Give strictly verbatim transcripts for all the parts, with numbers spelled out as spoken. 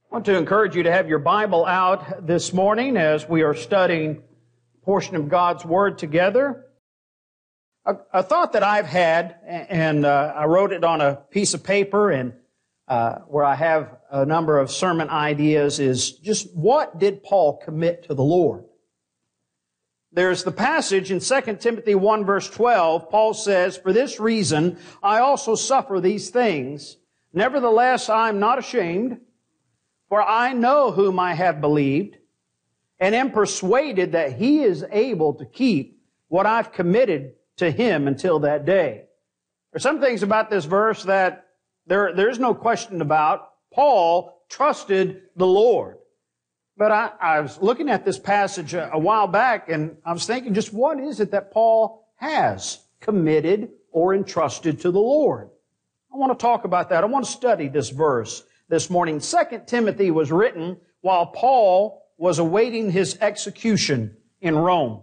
I want to encourage you to have your Bible out this morning as we are studying a portion of God's Word together. A, a thought that I've had, and uh, I wrote it on a piece of paper, and uh, where I have a number of sermon ideas, is just what did Paul commit to the Lord? There's the passage in Second Timothy one verse twelve. Paul says, "For this reason I also suffer these things. Nevertheless I am not ashamed, for I know whom I have believed, and am persuaded that He is able to keep what I've committed to Him until that day." There's some things about this verse that there, there's no question about. Paul trusted the Lord. But I, I was looking at this passage a, a while back, and I was thinking, just what is it that Paul has committed or entrusted to the Lord? I want to talk about that. I want to study this verse this morning. Second Timothy was written while Paul was awaiting his execution in Rome.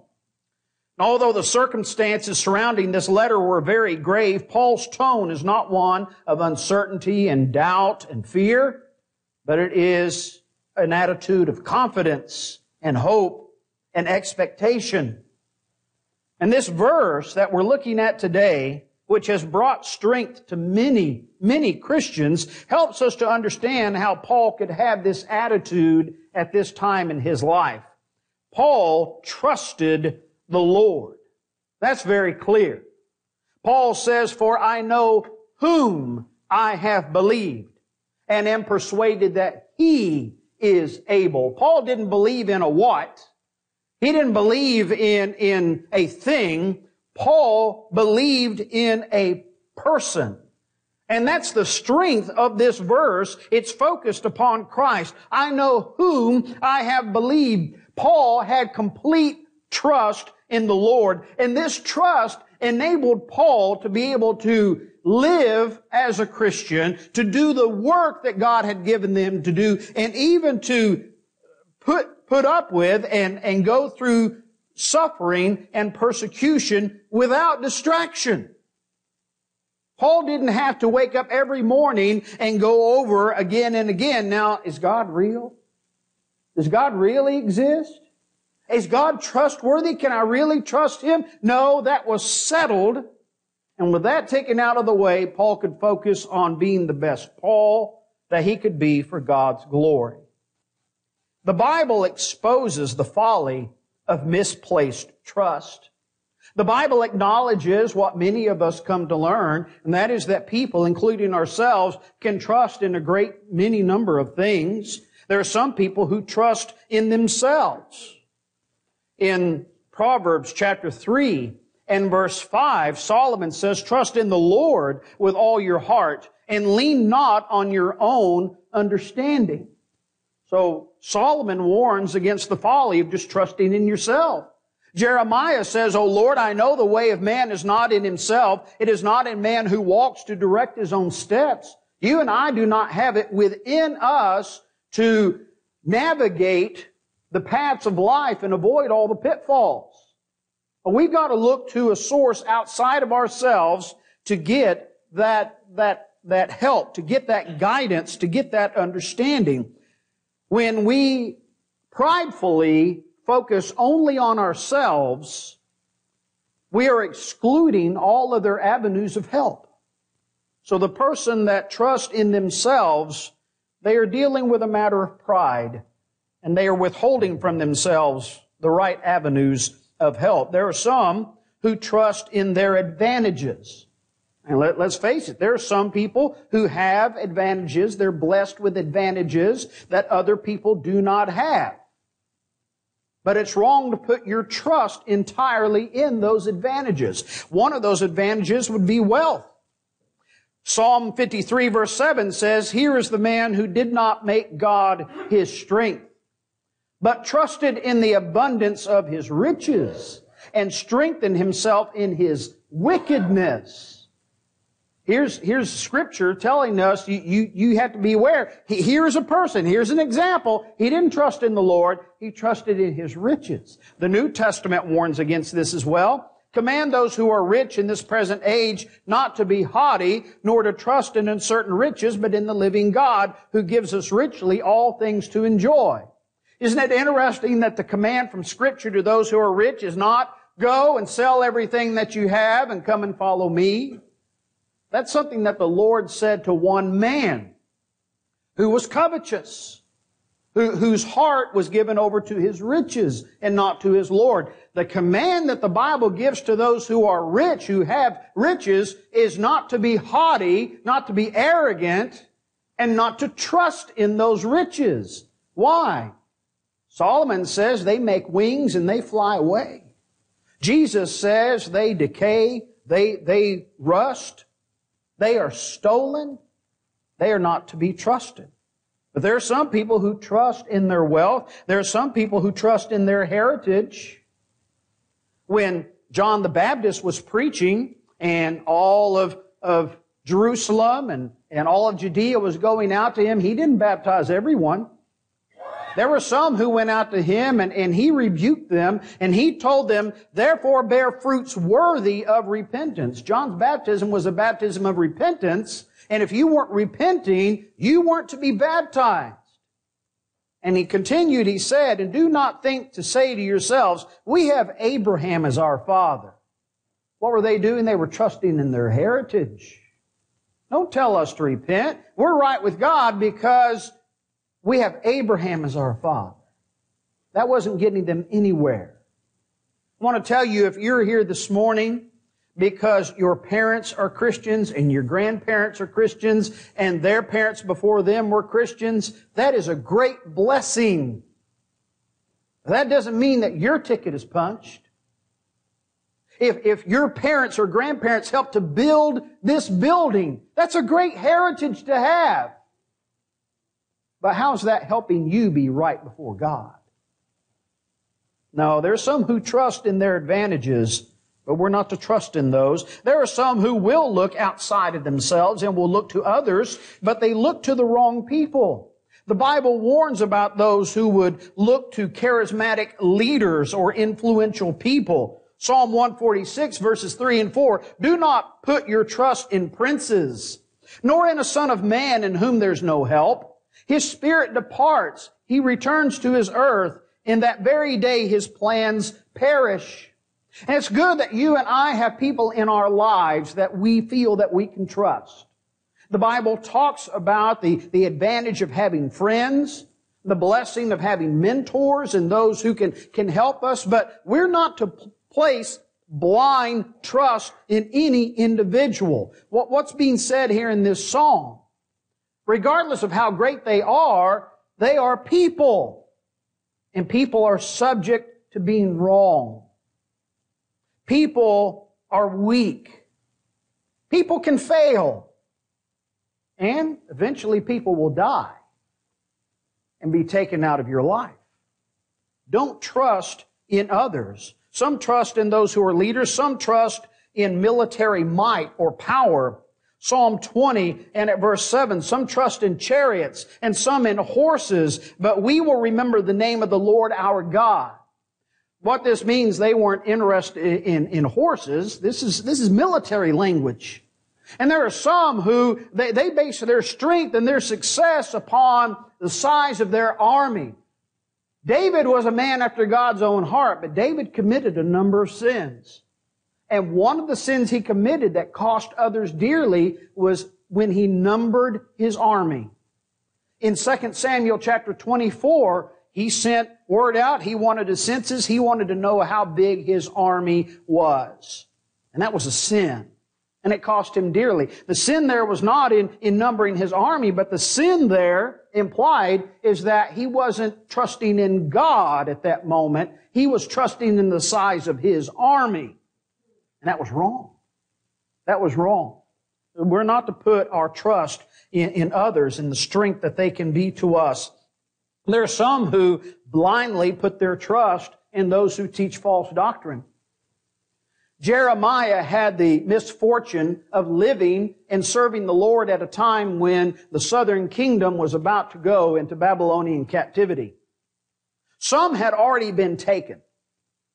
And although the circumstances surrounding this letter were very grave, Paul's tone is not one of uncertainty and doubt and fear, but it is an attitude of confidence and hope and expectation. And this verse that we're looking at today, which has brought strength to many, many Christians, helps us to understand how Paul could have this attitude at this time in his life. Paul trusted the Lord. That's very clear. Paul says, "For I know whom I have believed, and am persuaded that He is able." Paul didn't believe in a what. He didn't believe in, in a thing. Paul believed in a person. And that's the strength of this verse. It's focused upon Christ. I know whom I have believed. Paul had complete trust in the Lord. And this trust enabled Paul to be able to live as a Christian, to do the work that God had given them to do, and even to put, put up with and, and go through suffering and persecution without distraction. Paul didn't have to wake up every morning and go over again and again. Now, is God real? Does God really exist? Is God trustworthy? Can I really trust Him? No, that was settled. And with that taken out of the way, Paul could focus on being the best Paul that he could be for God's glory. The Bible exposes the folly of misplaced trust. The Bible acknowledges what many of us come to learn, and that is that people, including ourselves, can trust in a great many number of things. There are some people who trust in themselves. In Proverbs chapter three and verse five, Solomon says, "Trust in the Lord with all your heart, and lean not on your own understanding." So Solomon warns against the folly of just trusting in yourself. Jeremiah says, "O Lord, I know the way of man is not in himself. It is not in man who walks to direct his own steps." You and I do not have it within us to navigate the paths of life and avoid all the pitfalls. But we've got to look to a source outside of ourselves to get that, that, that help, to get that guidance, to get that understanding. When we pridefully focus only on ourselves, we are excluding all other avenues of help. So the person that trusts in themselves, they are dealing with a matter of pride, and they are withholding from themselves the right avenues of help. There are some who trust in their advantages. And let, let's face it, there are some people who have advantages. They're blessed with advantages that other people do not have. But it's wrong to put your trust entirely in those advantages. One of those advantages would be wealth. Psalm fifty-three verse seven says, "Here is the man who did not make God his strength, but trusted in the abundance of his riches, and strengthened himself in his wickedness." Here's, here's Scripture telling us you, you, you have to be aware. He, here's a person. Here's an example. He didn't trust in the Lord. He trusted in his riches. The New Testament warns against this as well. Command those who are rich in this present age not to be haughty, nor to trust in uncertain riches, but in the living God, who gives us richly all things to enjoy. Isn't it interesting that the command from Scripture to those who are rich is not, go and sell everything that you have and come and follow me? That's something that the Lord said to one man who was covetous, who, whose heart was given over to his riches and not to his Lord. The command that the Bible gives to those who are rich, who have riches, is not to be haughty, not to be arrogant, and not to trust in those riches. Why? Solomon says they make wings and they fly away. Jesus says they decay, they, they rust, they are stolen, they are not to be trusted. But there are some people who trust in their wealth. There are some people who trust in their heritage. When John the Baptist was preaching and all of, of Jerusalem and, and all of Judea was going out to him, he didn't baptize everyone. There were some who went out to him and, and he rebuked them and he told them, therefore bear fruits worthy of repentance. John's baptism was a baptism of repentance, and if you weren't repenting, you weren't to be baptized. And he continued, he said, and do not think to say to yourselves, we have Abraham as our father. What were they doing? They were trusting in their heritage. Don't tell us to repent. We're right with God because we have Abraham as our father. That wasn't getting them anywhere. I want to tell you, if you're here this morning because your parents are Christians and your grandparents are Christians and their parents before them were Christians, that is a great blessing. That doesn't mean that your ticket is punched. If, if your parents or grandparents helped to build this building, that's a great heritage to have. But how's that helping you be right before God? No, there are some who trust in their advantages, but we're not to trust in those. There are some who will look outside of themselves and will look to others, but they look to the wrong people. The Bible warns about those who would look to charismatic leaders or influential people. Psalm one forty-six verses three and four, do not put your trust in princes, nor in a son of man in whom there's no help. His spirit departs. He returns to his earth. In that very day, his plans perish. And it's good that you and I have people in our lives that we feel that we can trust. The Bible talks about the, the advantage of having friends, the blessing of having mentors and those who can, can help us, but we're not to place blind trust in any individual. What, what's being said here in this song? Regardless of how great they are, they are people. And people are subject to being wrong. People are weak. People can fail. And eventually people will die and be taken out of your life. Don't trust in others. Some trust in those who are leaders. Some trust in military might or power. Psalm twenty and at verse seven, some trust in chariots and some in horses, but we will remember the name of the Lord our God. What this means, they weren't interested in, in horses. This is, this is military language. And there are some who, they, they base their strength and their success upon the size of their army. David was a man after God's own heart, but David committed a number of sins. And one of the sins he committed that cost others dearly was when he numbered his army. In Second Samuel chapter twenty-four, he sent word out. He wanted a census. He wanted to know how big his army was. And that was a sin. And it cost him dearly. The sin there was not in, in numbering his army, but the sin there implied is that he wasn't trusting in God at that moment. He was trusting in the size of his army. And that was wrong. That was wrong. We're not to put our trust in, in others and the strength that they can be to us. There are some who blindly put their trust in those who teach false doctrine. Jeremiah had the misfortune of living and serving the Lord at a time when the southern kingdom was about to go into Babylonian captivity. Some had already been taken.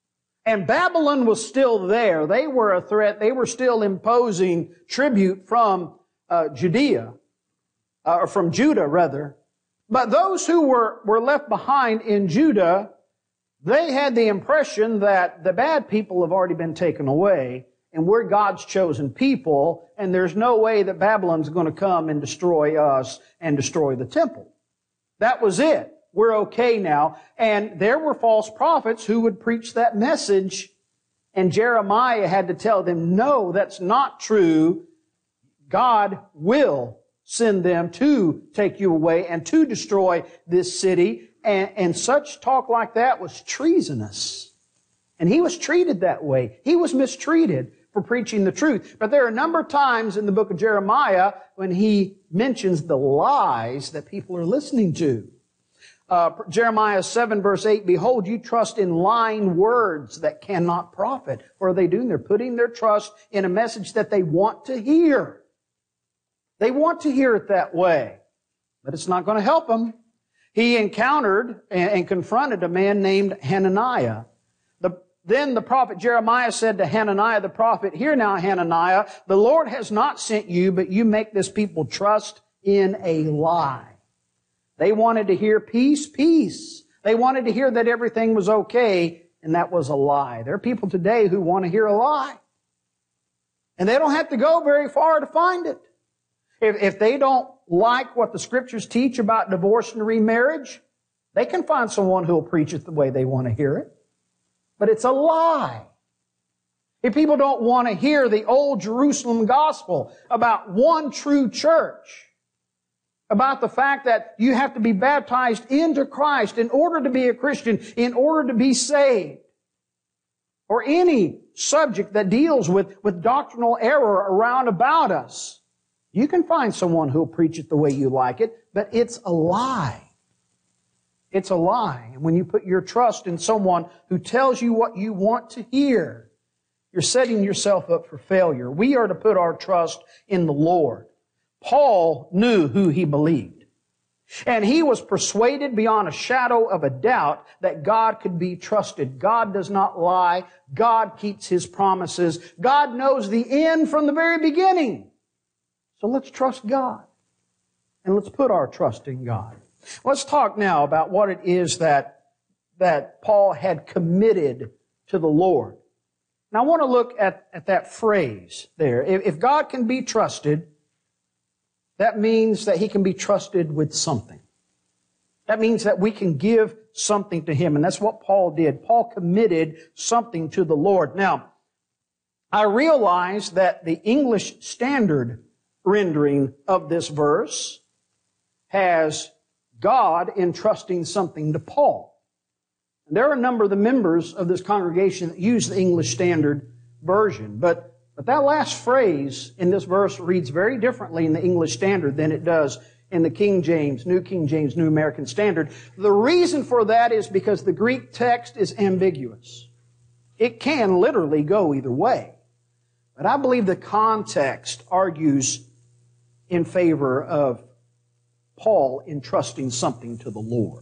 And Babylon was still there. They were a threat. They were still imposing tribute from uh, Judea, uh, or from Judah, rather. But those who were, were left behind in Judah, they had the impression that the bad people have already been taken away, and we're God's chosen people, and there's no way that Babylon's going to come and destroy us and destroy the temple. That was it. We're okay now. And there were false prophets who would preach that message, and Jeremiah had to tell them, no, that's not true. God will send them to take you away and to destroy this city. And, and such talk like that was treasonous. And he was treated that way. He was mistreated for preaching the truth. But there are a number of times in the book of Jeremiah when he mentions the lies that people are listening to. Uh, Jeremiah seven verse eight, behold, you trust in lying words that cannot profit. What are they doing? They're putting their trust in a message that they want to hear. They want to hear it that way. But it's not going to help them. He encountered and, and confronted a man named Hananiah. The, then the prophet Jeremiah said to Hananiah the prophet, hear now, Hananiah, the Lord has not sent you, but you make this people trust in a lie. They wanted to hear peace, peace. They wanted to hear that everything was okay, and that was a lie. There are people today who want to hear a lie. And they don't have to go very far to find it. If, if they don't like what the Scriptures teach about divorce and remarriage, they can find someone who will preach it the way they want to hear it. But it's a lie. If people don't want to hear the old Jerusalem gospel about one true church, about the fact that you have to be baptized into Christ in order to be a Christian, in order to be saved, or any subject that deals with, with doctrinal error around about us, you can find someone who will preach it the way you like it, but it's a lie. It's a lie. And when you put your trust in someone who tells you what you want to hear, you're setting yourself up for failure. We are to put our trust in the Lord. Paul knew who he believed. And he was persuaded beyond a shadow of a doubt that God could be trusted. God does not lie. God keeps His promises. God knows the end from the very beginning. So let's trust God. And let's put our trust in God. Let's talk now about what it is that, that Paul had committed to the Lord. Now I want to look at, at that phrase there. If, if God can be trusted, that means that He can be trusted with something. That means that we can give something to Him. And that's what Paul did. Paul committed something to the Lord. Now, I realize that the English Standard rendering of this verse has God entrusting something to Paul. And there are a number of the members of this congregation that use the English Standard Version. But But that last phrase in this verse reads very differently in the English Standard than it does in the King James, New King James, New American Standard. The reason for that is because the Greek text is ambiguous. It can literally go either way. But I believe the context argues in favor of Paul entrusting something to the Lord.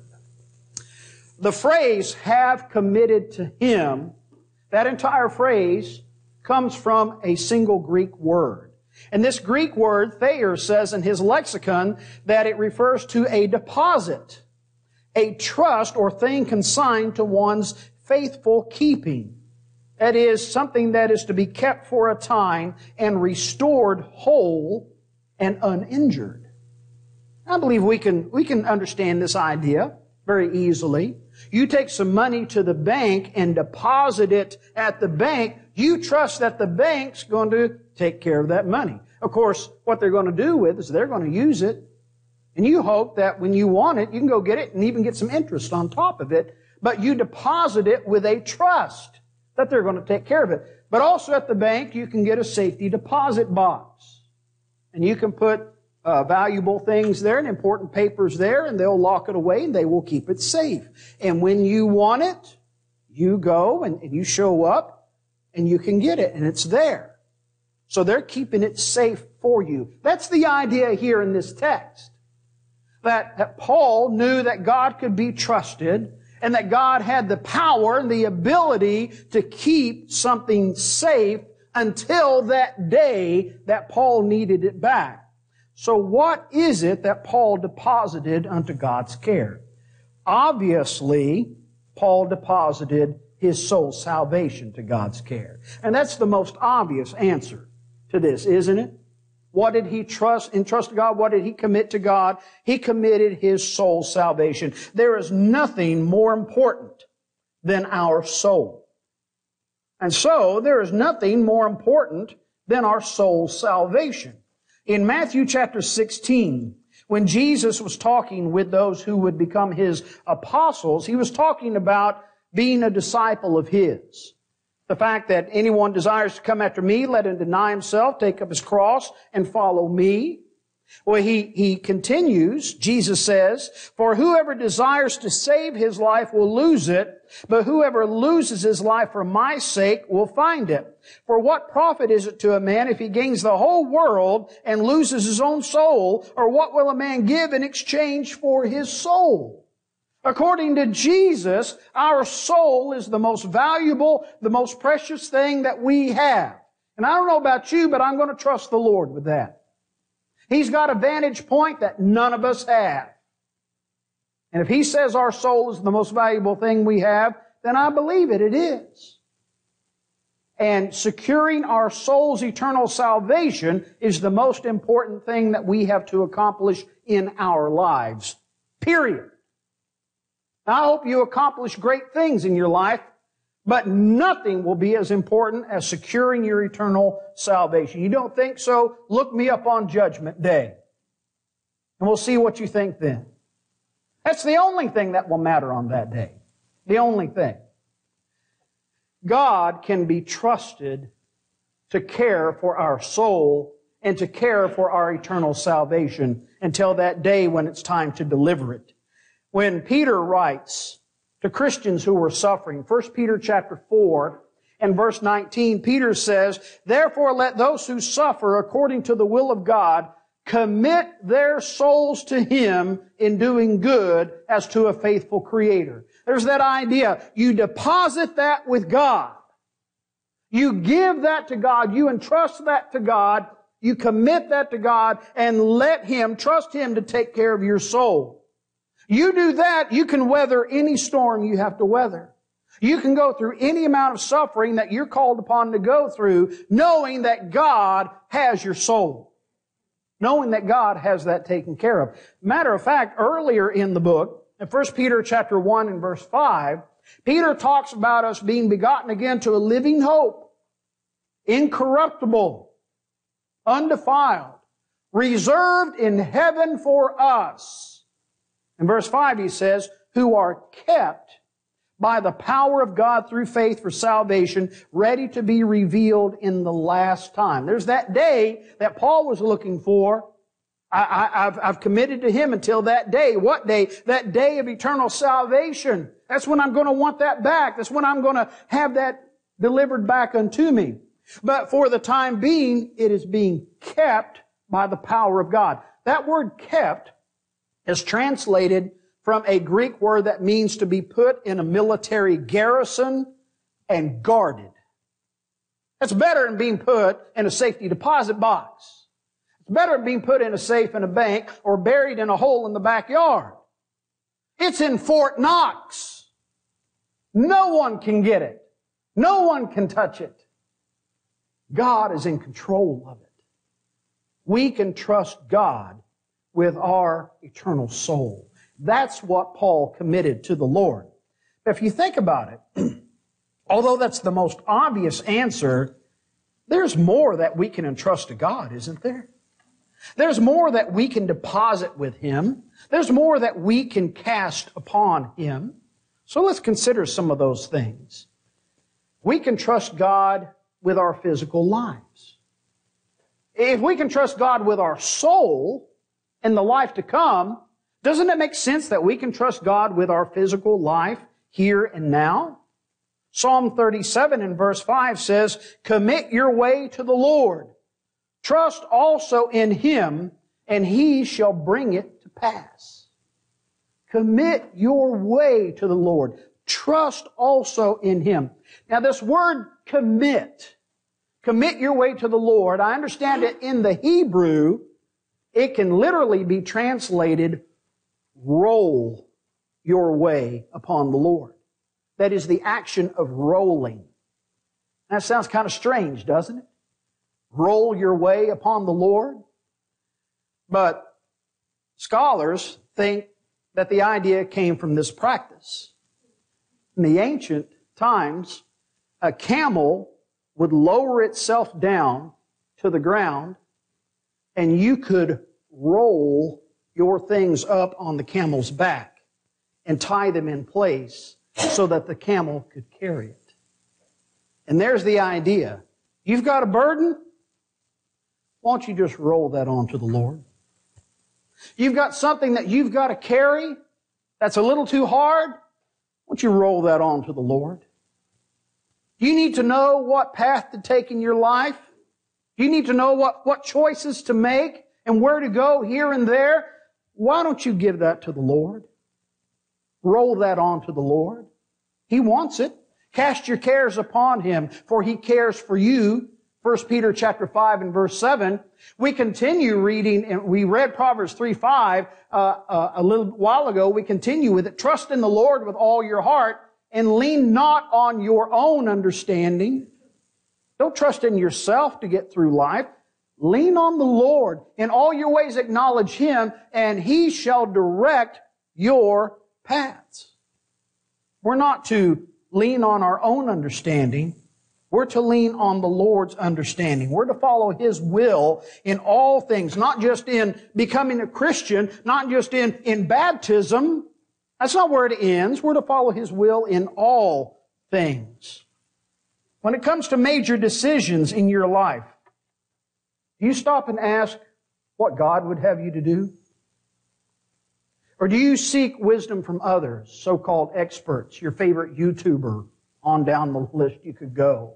The phrase, have committed to Him, that entire phrase comes from a single Greek word. And this Greek word, Thayer, says in his lexicon that it refers to a deposit, a trust or thing consigned to one's faithful keeping. That is, something that is to be kept for a time and restored whole and uninjured. I believe we can, we can understand this idea very easily. You take some money to the bank and deposit it at the bank. You trust that the bank's going to take care of that money. Of course, what they're going to do with it is they're going to use it. And you hope that when you want it, you can go get it and even get some interest on top of it. But you deposit it with a trust that they're going to take care of it. But also at the bank, you can get a safety deposit box. And you can put Uh, valuable things there and important papers there, and they'll lock it away and they will keep it safe. And when you want it, you go and, and you show up and you can get it, and it's there. So they're keeping it safe for you. That's the idea here in this text. That, that Paul knew that God could be trusted and that God had the power and the ability to keep something safe until that day that Paul needed it back. So what is it that Paul deposited unto God's care? Obviously, Paul deposited his soul's salvation to God's care. And that's the most obvious answer to this, isn't it? What did he trust, entrust to God? What did he commit to God? He committed his soul's salvation. There is nothing more important than our soul. And so, there is nothing more important than our soul's salvation. In Matthew chapter sixteen, when Jesus was talking with those who would become His apostles, He was talking about being a disciple of His. The fact that anyone desires to come after me, let him deny himself, take up his cross, and follow me. Well, he, he continues, Jesus says, for whoever desires to save his life will lose it, but whoever loses his life for my sake will find it. For what profit is it to a man if he gains the whole world and loses his own soul? Or what will a man give in exchange for his soul? According to Jesus, our soul is the most valuable, the most precious thing that we have. And I don't know about you, but I'm going to trust the Lord with that. He's got a vantage point that none of us have. And if He says our soul is the most valuable thing we have, then I believe it. It is. And securing our soul's eternal salvation is the most important thing that we have to accomplish in our lives. Period. I hope you accomplish great things in your life, but nothing will be as important as securing your eternal salvation. You don't think so? Look me up on Judgment Day, and we'll see what you think then. That's the only thing that will matter on that day. The only thing. God can be trusted to care for our soul and to care for our eternal salvation until that day when it's time to deliver it. When Peter writes to Christians who were suffering, First Peter chapter four and verse nineteen, Peter says, therefore let those who suffer according to the will of God commit their souls to Him in doing good as to a faithful Creator. There's that idea. You deposit that with God. You give that to God. You entrust that to God. You commit that to God and let Him, trust Him to take care of your soul. You do that, you can weather any storm you have to weather. You can go through any amount of suffering that you're called upon to go through, knowing that God has your soul. Knowing that God has that taken care of. Matter of fact, earlier in the book, in First Peter chapter one and verse five, Peter talks about us being begotten again to a living hope, incorruptible, undefiled, reserved in heaven for us. In verse five he says, who are kept by the power of God through faith for salvation, ready to be revealed in the last time. There's that day that Paul was looking for. I, I, I've, I've committed to Him until that day. What day? That day of eternal salvation. That's when I'm going to want that back. That's when I'm going to have that delivered back unto me. But for the time being, it is being kept by the power of God. That word kept is translated from a Greek word that means to be put in a military garrison and guarded. That's better than being put in a safety deposit box. It's better than being put in a safe in a bank or buried in a hole in the backyard. It's in Fort Knox. No one can get it. No one can touch it. God is in control of it. We can trust God with our eternal soul. That's what Paul committed to the Lord. If you think about it, although that's the most obvious answer, there's more that we can entrust to God, isn't there? There's more that we can deposit with Him. There's more that we can cast upon Him. So let's consider some of those things. We can trust God with our physical lives. If we can trust God with our soul, in the life to come, doesn't it make sense that we can trust God with our physical life here and now? Psalm thirty-seven and verse five says, commit your way to the Lord. Trust also in Him, and He shall bring it to pass. Commit your way to the Lord. Trust also in Him. Now this word commit, commit your way to the Lord, I understand it in the Hebrew, it can literally be translated, roll your way upon the Lord. That is the action of rolling. That sounds kind of strange, doesn't it? Roll your way upon the Lord. But scholars think that the idea came from this practice. In the ancient times, a camel would lower itself down to the ground, and you could roll your things up on the camel's back and tie them in place so that the camel could carry it. And there's the idea. You've got a burden? Why don't you just roll that onto the Lord? You've got something that you've got to carry that's a little too hard? Why don't you roll that onto the Lord? You need to know what path to take in your life. You need to know what, what choices to make and where to go here and there. Why don't you give that to the Lord? Roll that onto the Lord. He wants it. Cast your cares upon Him, for He cares for you. First Peter chapter five and verse seven. We continue reading, and we read Proverbs three five uh, uh, a little while ago. We continue with it. Trust in the Lord with all your heart and lean not on your own understanding. Don't trust in yourself to get through life. Lean on the Lord. In all your ways acknowledge Him, and He shall direct your paths. We're not to lean on our own understanding. We're to lean on the Lord's understanding. We're to follow His will in all things, not just in becoming a Christian, not just in, in baptism. That's not where it ends. We're to follow His will in all things. When it comes to major decisions in your life, do you stop and ask what God would have you to do? Or do you seek wisdom from others, so-called experts, your favorite YouTuber, on down the list you could go?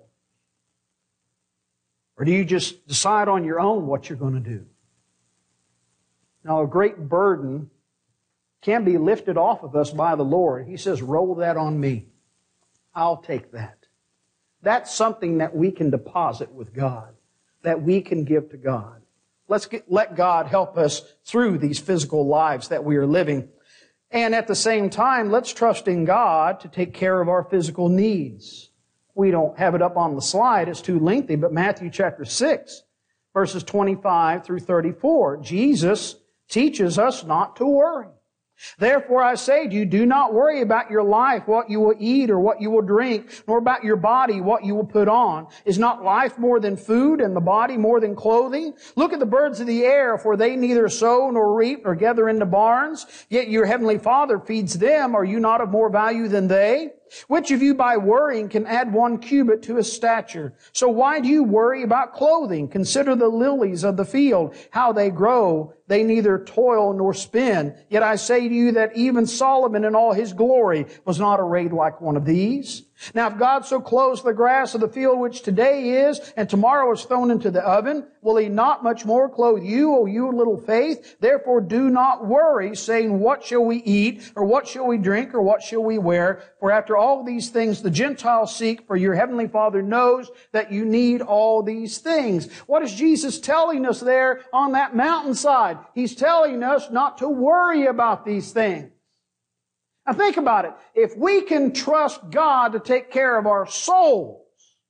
Or do you just decide on your own what you're going to do? Now, a great burden can be lifted off of us by the Lord. He says, roll that on me. I'll take that. That's something that we can deposit with God, that we can give to God. Let's get, let God help us through these physical lives that we are living. And at the same time, let's trust in God to take care of our physical needs. We don't have it up on the slide. It's too lengthy, but Matthew chapter six, verses twenty-five through thirty-four, Jesus teaches us not to worry. Therefore I say to you, do not worry about your life, what you will eat or what you will drink, nor about your body, what you will put on. Is not life more than food, and the body more than clothing? Look at the birds of the air, for they neither sow nor reap nor gather into barns, yet your heavenly Father feeds them. Are you not of more value than they? Which of you by worrying can add one cubit to his stature? So why do you worry about clothing? Consider the lilies of the field, how they grow. They neither toil nor spin. Yet I say to you that even Solomon in all his glory was not arrayed like one of these. Now if God so clothes the grass of the field, which today is and tomorrow is thrown into the oven, will He not much more clothe you, O you of little faith? Therefore do not worry, saying, what shall we eat, or what shall we drink, or what shall we wear? For after all these things the Gentiles seek, for your heavenly Father knows that you need all these things. What is Jesus telling us there on that mountainside? He's telling us not to worry about these things. Now think about it. If we can trust God to take care of our souls,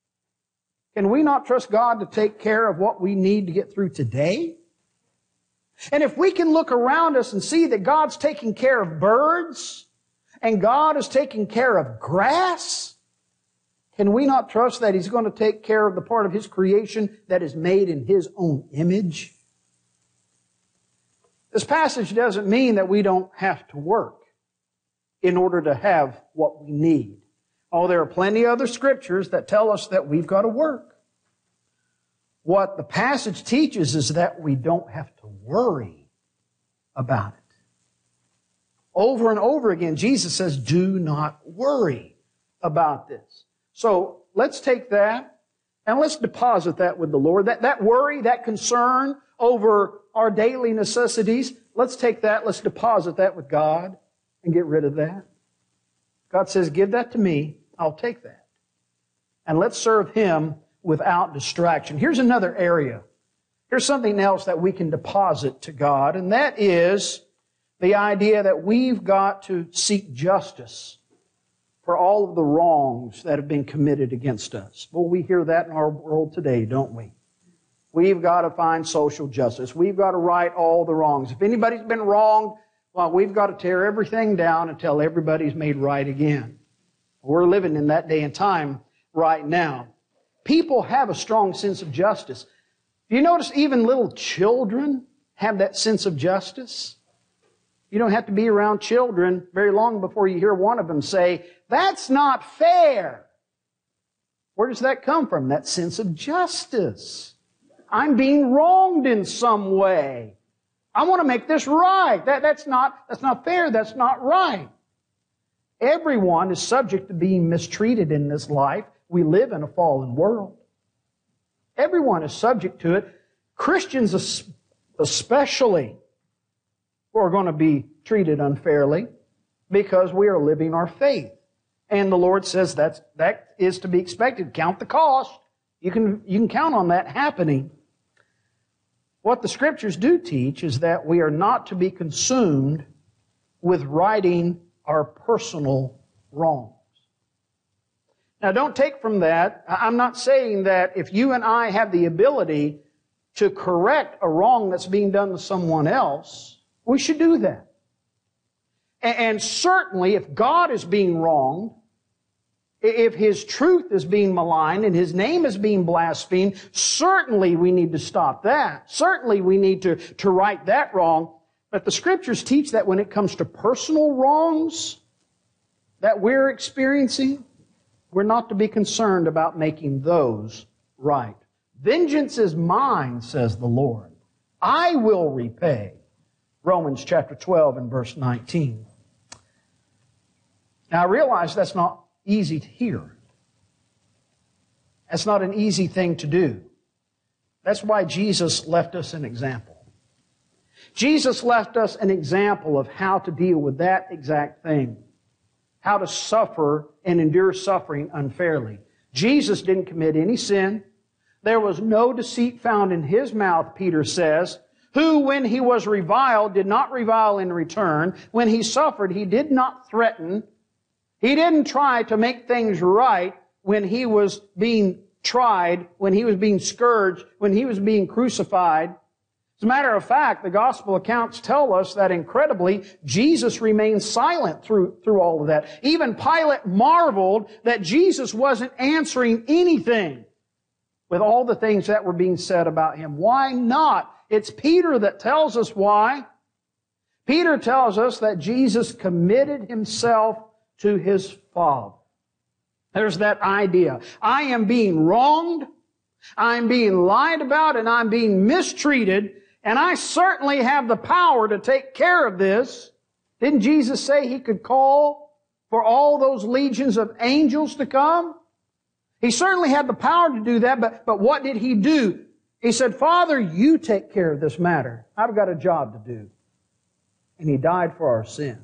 can we not trust God to take care of what we need to get through today? And if we can look around us and see that God's taking care of birds and God is taking care of grass, can we not trust that He's going to take care of the part of His creation that is made in His own image? This passage doesn't mean that we don't have to work in order to have what we need. Oh, there are plenty of other scriptures that tell us that we've got to work. What the passage teaches is that we don't have to worry about it. Over and over again, Jesus says, do not worry about this. So let's take that and let's deposit that with the Lord. That, that worry, that concern over our daily necessities, let's take that, let's deposit that with God. and get rid of that. God says, give that to me. I'll take that. And let's serve Him without distraction. Here's another area. Here's something else that we can deposit to God, and that is the idea that we've got to seek justice for all of the wrongs that have been committed against us. Well, we hear that in our world today, don't we? We've got to find social justice. We've got to right all the wrongs. If anybody's been wronged, well, we've got to tear everything down until everybody's made right again. We're living in that day and time right now. People have a strong sense of justice. Do you notice even little children have that sense of justice? You don't have to be around children very long before you hear one of them say, "That's not fair." Where does that come from? That sense of justice. I'm being wronged in some way. I want to make this right. That, that's not, that's not fair. That's not right. Everyone is subject to being mistreated in this life. We live in a fallen world. Everyone is subject to it. Christians especially are going to be treated unfairly because we are living our faith. And the Lord says that's, that is to be expected. Count the cost. You can, you can count on that happening. What the Scriptures do teach is that we are not to be consumed with righting our personal wrongs. Now, don't take from that, I'm not saying that if you and I have the ability to correct a wrong that's being done to someone else, we should do that. And certainly, if God is being wronged, if His truth is being maligned and His name is being blasphemed, certainly we need to stop that. Certainly we need to, to right that wrong. But the Scriptures teach that when it comes to personal wrongs that we're experiencing, we're not to be concerned about making those right. Vengeance is mine, says the Lord. I will repay. Romans chapter twelve and verse nineteen. Now I realize that's not easy to hear. That's not an easy thing to do. That's why Jesus left us an example. Jesus left us an example of how to deal with that exact thing. How to suffer and endure suffering unfairly. Jesus didn't commit any sin. There was no deceit found in His mouth, Peter says, who, when He was reviled, did not revile in return. When He suffered, He did not threaten. He didn't try to make things right when He was being tried, when He was being scourged, when He was being crucified. As a matter of fact, the gospel accounts tell us that incredibly, Jesus remained silent through, through all of that. Even Pilate marveled that Jesus wasn't answering anything with all the things that were being said about Him. Why not? It's Peter that tells us why. Peter tells us that Jesus committed Himself to His Father. There's that idea. I am being wronged, I'm being lied about, and I'm being mistreated, and I certainly have the power to take care of this. Didn't Jesus say He could call for all those legions of angels to come? He certainly had the power to do that, but, but what did He do? He said, Father, you take care of this matter. I've got a job to do. And He died for our sins.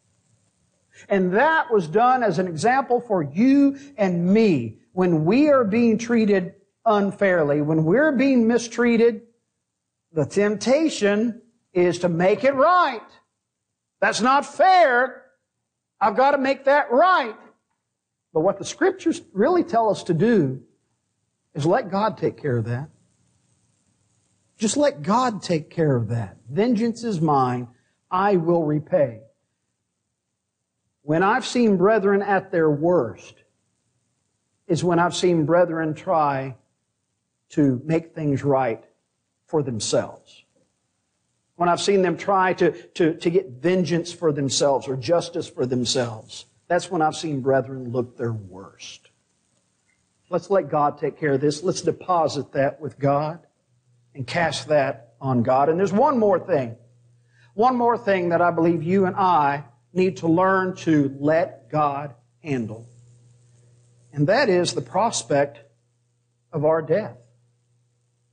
And that was done as an example for you and me. When we are being treated unfairly, when we're being mistreated, the temptation is to make it right. That's not fair. I've got to make that right. But what the Scriptures really tell us to do is let God take care of that. Just let God take care of that. Vengeance is mine. I will repay. When I've seen brethren at their worst is when I've seen brethren try to make things right for themselves. When I've seen them try to, to, to get vengeance for themselves or justice for themselves. That's when I've seen brethren look their worst. Let's let God take care of this. Let's deposit that with God and cast that on God. And there's one more thing. One more thing that I believe you and I need to learn to let God handle. And that is the prospect of our death.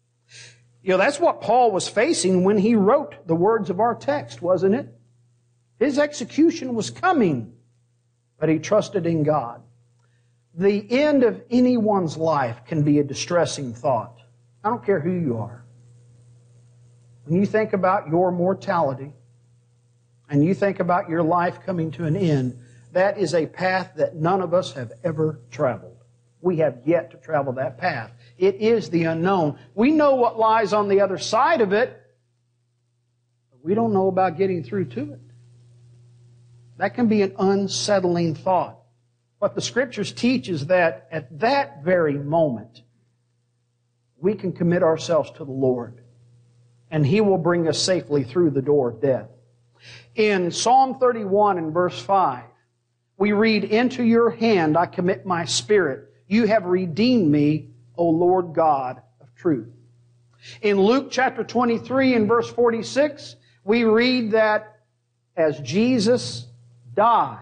You know, that's what Paul was facing when he wrote the words of our text, wasn't it? His execution was coming, but he trusted in God. The end of anyone's life can be a distressing thought. I don't care who you are. When you think about your mortality and you think about your life coming to an end, that is a path that none of us have ever traveled. We have yet to travel that path. It is the unknown. We know what lies on the other side of it, but we don't know about getting through to it. That can be an unsettling thought. What the Scriptures teach is that at that very moment, we can commit ourselves to the Lord, and He will bring us safely through the door of death. In Psalm thirty-one and verse five, we read, "Into your hand I commit my spirit. You have redeemed me, O Lord God of truth." In Luke chapter twenty-three and verse forty-six, we read that as Jesus dies,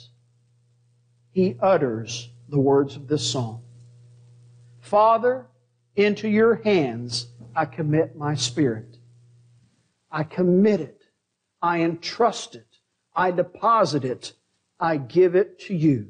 He utters the words of this song. "Father, into your hands I commit my spirit." I commit it. I entrust it. I deposit it. I give it to you.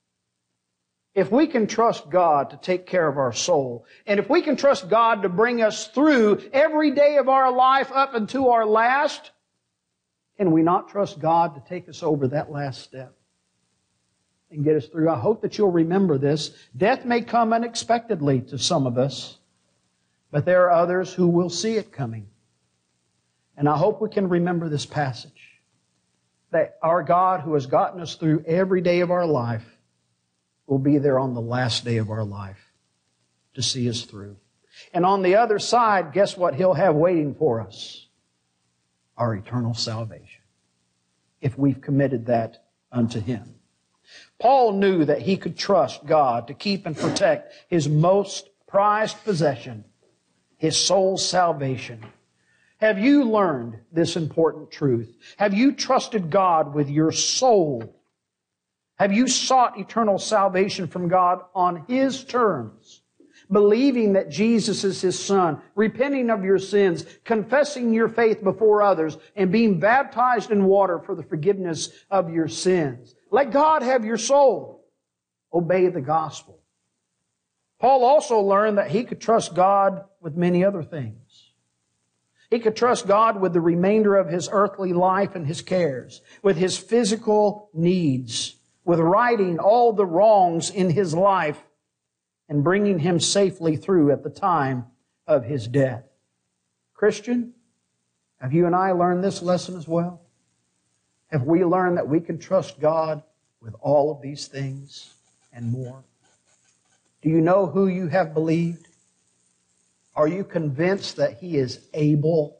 If we can trust God to take care of our soul, and if we can trust God to bring us through every day of our life up until our last, can we not trust God to take us over that last step and get us through? I hope that you'll remember this. Death may come unexpectedly to some of us, but there are others who will see it coming. And I hope we can remember this passage, that our God who has gotten us through every day of our life will be there on the last day of our life to see us through. And on the other side, guess what He'll have waiting for us? Our eternal salvation, if we've committed that unto Him. Paul knew that he could trust God to keep and protect his most prized possession, his soul's salvation. Have you learned this important truth? Have you trusted God with your soul? Have you sought eternal salvation from God on His terms, believing that Jesus is His Son, repenting of your sins, confessing your faith before others, and being baptized in water for the forgiveness of your sins? Let God have your soul. Obey the gospel. Paul also learned that he could trust God with many other things. He could trust God with the remainder of his earthly life and his cares, with his physical needs, with righting all the wrongs in his life and bringing him safely through at the time of his death. Christian, have you and I learned this lesson as well? Have we learned that we can trust God with all of these things and more? Do you know who you have believed? Are you convinced that He is able?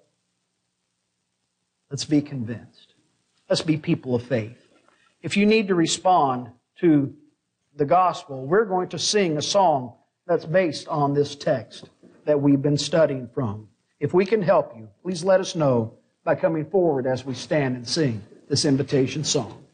Let's be convinced. Let's be people of faith. If you need to respond to the gospel, we're going to sing a song that's based on this text that we've been studying from. If we can help you, please let us know by coming forward as we stand and sing this invitation song.